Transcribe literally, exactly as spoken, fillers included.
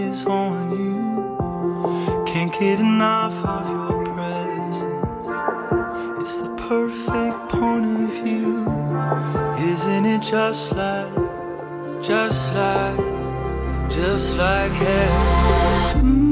eyes on you. Can't get enough of your presence. It's the perfect point of view. Isn't it just like, just like, just like heaven?